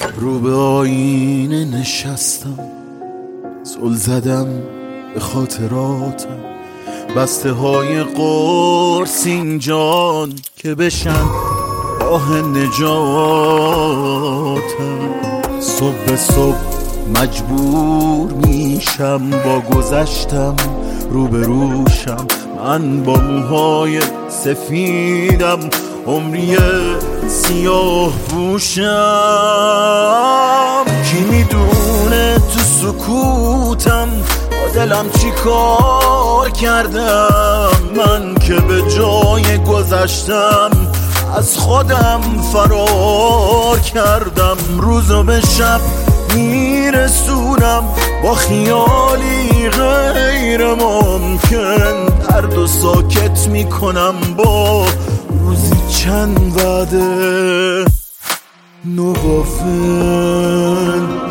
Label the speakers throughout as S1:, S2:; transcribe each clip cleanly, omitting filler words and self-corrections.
S1: رو به آینه نشستم، زل زدم به خاطراتم، بسته های قرص اینجان که بشن راه نجاتم. صبح به صبح مجبور میشم با گذشتم روبروشم، من با موهای سفیدم عمری سیاه پوشم. کی میدونه تو سکوتم با دلم چی کار کردم، من که به جای گذشتم از خودم فرار کردم. روزو به شب میرسونم با خیالی غیر ممکن، درد و ساکت میکنم با روزی چند وعده نوافل.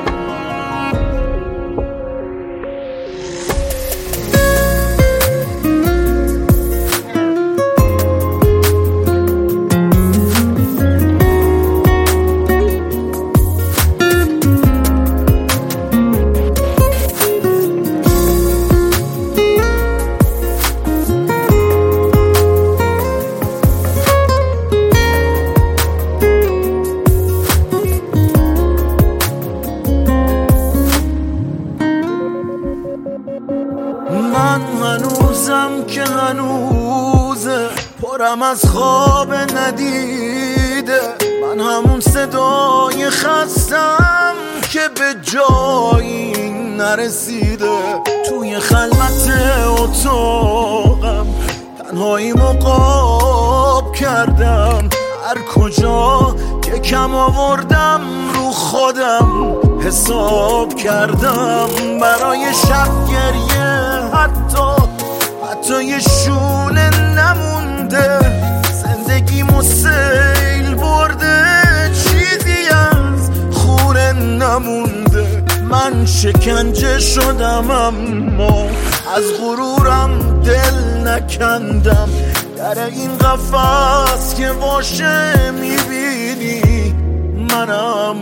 S1: من هنوزم که هنوزه پرم از خواب ندیده، من همون صدای خستم که به جایی نرسیده. توی خلوت اتاقم تنهایی مقاب کردم، هر کجا که کم آوردم رو خودم حساب کردم. برای شب گریه حتی یه شونه نمونده، زندگیمو سیل برده چیزی از خونه نمونده. من شکنجه شدم اما از غرورم دل نکندم، در این قفس که باشه میبینی منم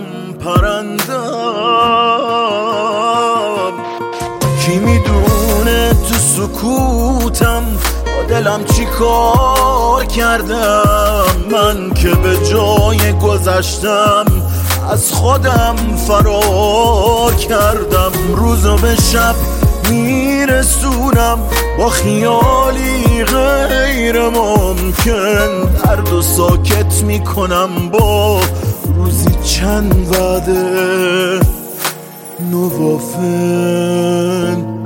S1: پرندم. کی میدونه تو سکوتم با دلم چی کار کردم، من که به جای گذشتم از خودم فرار کردم. روزو به شب میرسونم با خیالی غیر ممکن، درد و ساکت میکنم با روزی چند وعده نوافل.